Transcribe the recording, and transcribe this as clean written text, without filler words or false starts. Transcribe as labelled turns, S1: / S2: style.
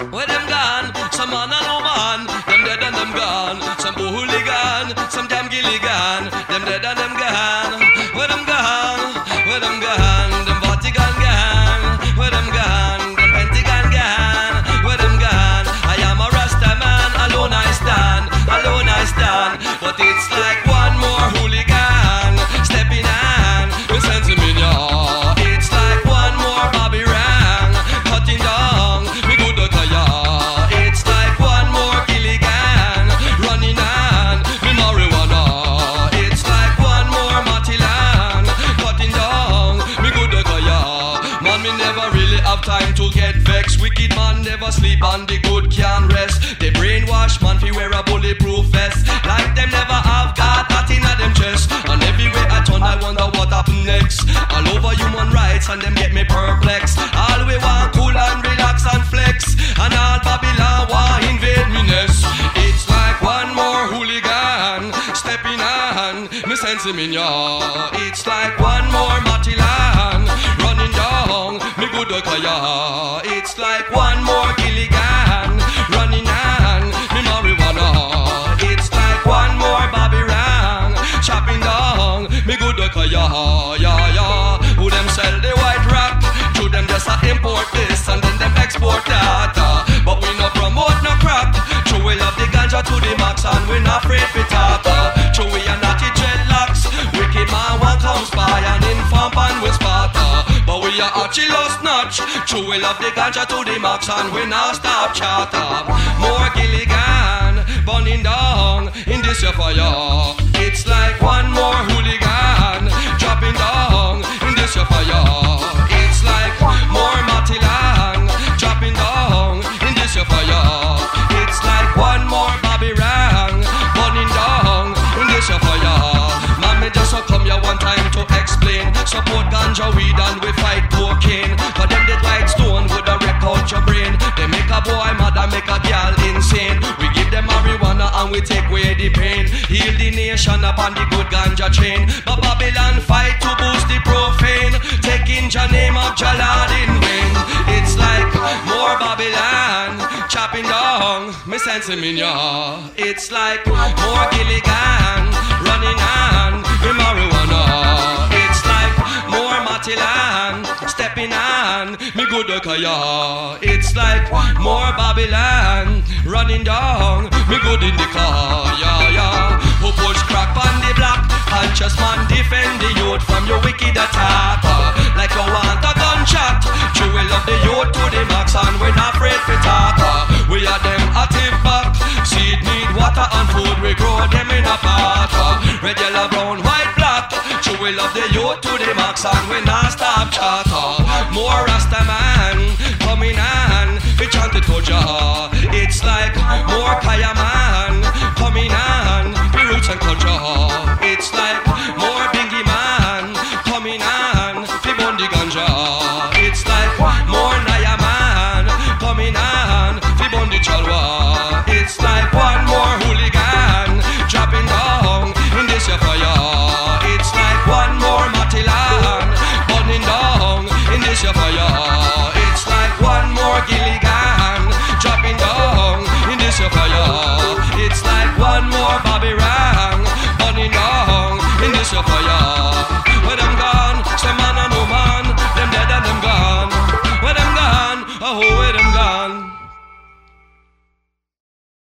S1: Where them gone? Some man and woman, them dead and them gone. Some hooligan, some damn gilligan, them dead and them gone. Where them gone? Where them gone? Them Vatican gone. Where them gone? Them Pentagon gone. Where them gone? I am a Rasta man, alone I stand, alone I stand. But it's like one more hooligan stepping on, listen to me now. It's like one more Bobby Rang cutting down me good kaya. It's like one more Gilligan running on me marijuana. It's like one more Matilan cutting down me good kaya. Man, me never really have time to get vexed. Wicked man never sleep and the good can rest. They brainwash man fi wear a bulletproof vest, like them never have got that in a them chest. And everywhere I turn I wonder what happen next. All over human rights and them get me perplexed. All we want cool and relax and flex, and all Babylon want invade me nest. It's like one more hooligan stepping on me sense me ya. It's like one more Matilan running down me good kaya. It's like one more Gilligan running on me marijuana. It's like one more Bobby Rang chopping down me good kaya. Yeah. Who them sell the white rock? To them just a import this and then them export that. But we no promote no crack. True, we love the ganja to the max and we not afraid to talk. True, we are not the dreadlocks. Wicked man one come spy and inform and we Sparta. But we are archie lost notch. True, we love the ganja to the max and we not stop chatter. More Gilligan burning down in this fire. It's like one more hooligan dropping down in this fire. It's like more Matilan dropping down in this fire. It's like one more Bobby Rang burning down in this fire. Man, me just come here one time to explain. Support ganja weed and we fight cocaine. But them dead white stone would have wreck out your brain. They make a boy mad and make a girl insane. We give them marijuana and we take away the pain. Heal the nation upon the good ganja chain. But Babylon fight to boost the profane, taking the name of Jalad in vain. It's like more Babylon chopping down me sense me ya. It's like more Gilligan running on me marijuana. It's like more Matilan stepping on me good kaya. It's like more Babylon running down me good in the car. Yeah. Who push crack on the block? Conscious man defend the youth from your wicked attack. Like you want a gunshot. True, we love the youth to the max and we're not afraid to talk. We are them active back. Seed need water and food. We grow them in a pot. Red, yellow, brown, white, black. True, we love the youth to the max and we not stop chatter. More Rasta man